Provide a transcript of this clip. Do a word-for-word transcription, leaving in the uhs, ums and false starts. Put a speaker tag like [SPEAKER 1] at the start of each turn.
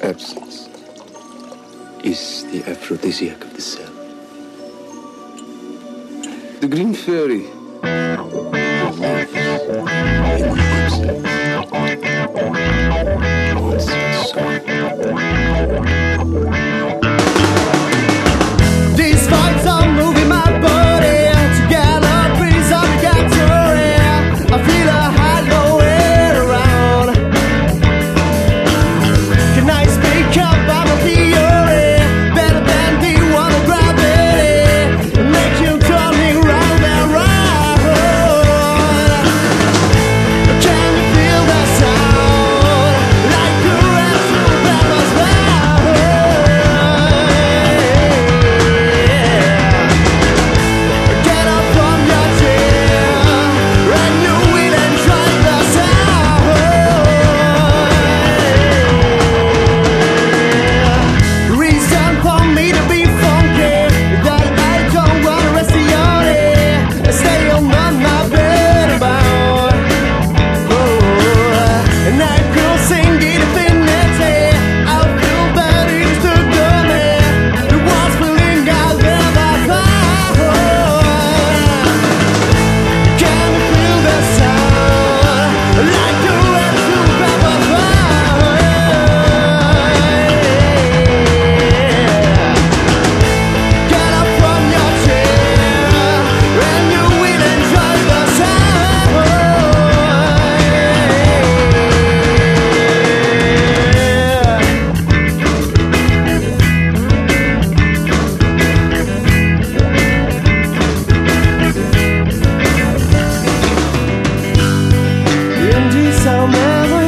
[SPEAKER 1] absence is the aphrodisiac of the cell. The green fairy lives in the absence. Wants its soul.
[SPEAKER 2] These vibes are moving my body together, breeze obligatory. I feel a hollow air around. Can I speak up? I'm a theory, better than the one of gravity. Make you turn me round and round. Can you feel the sound? Like a rescue pepper's mouth. Get up from your chair and you will enjoy the sound. Reason for me to be funky, that I don't wanna rest the only stay on my bed about. Oh, and I could sing it infinity. I feel that it's the gummy, the worst feeling I've ever found. Can you feel the sound? Like the rescue pepper fire. Get up from your chair and you will enjoy the sound. In this sound memory